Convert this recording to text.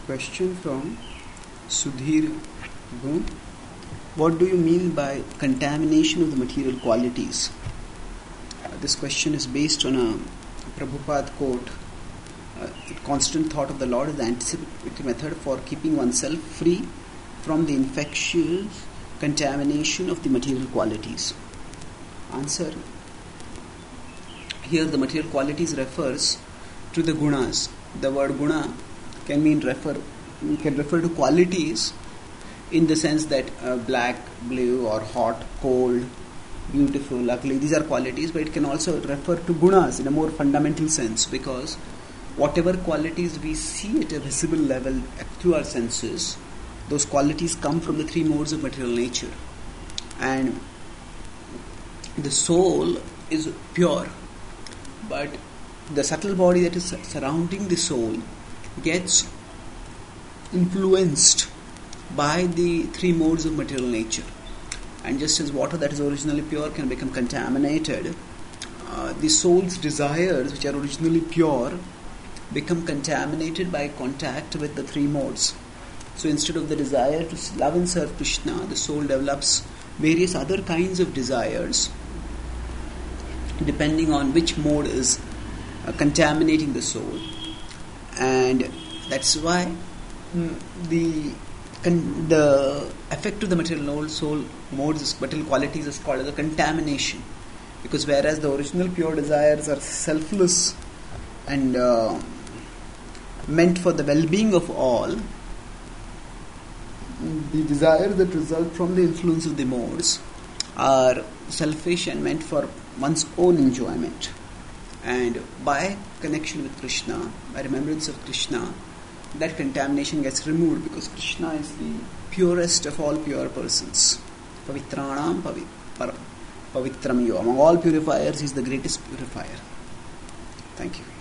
Question from Sudhir Gun. What do you mean by contamination of the material qualities? This question is based on a Prabhupada quote. Constant thought of the Lord is the anticipated method for keeping oneself free from the infectious contamination of the material qualities. Answer. Here the material qualities refers to the gunas. The word guna can refer to qualities in the sense that black, blue, or hot, cold, beautiful, ugly. These are qualities, but it can also refer to gunas in a more fundamental sense, because whatever qualities we see at a visible level through our senses, those qualities come from the three modes of material nature. And the soul is pure, but the subtle body that is surrounding the soul gets influenced by the three modes of material nature. And just as water that is originally pure can become contaminated, the soul's desires, which are originally pure, become contaminated by contact with the three modes. So instead of the desire to love and serve Krishna, the soul develops various other kinds of desires depending on which mode is contaminating the soul. And that's why the effect of the material soul modes, material qualities, is called as a contamination. Because whereas the original pure desires are selfless and meant for the well-being of all, the desires that result from the influence of the modes are selfish and meant for one's own enjoyment. And by connection with Krishna, by remembrance of Krishna, that contamination gets removed, because Krishna is the purest of all pure persons. Pavitranam pavitram yo. Among all purifiers, he is the greatest purifier. Thank you.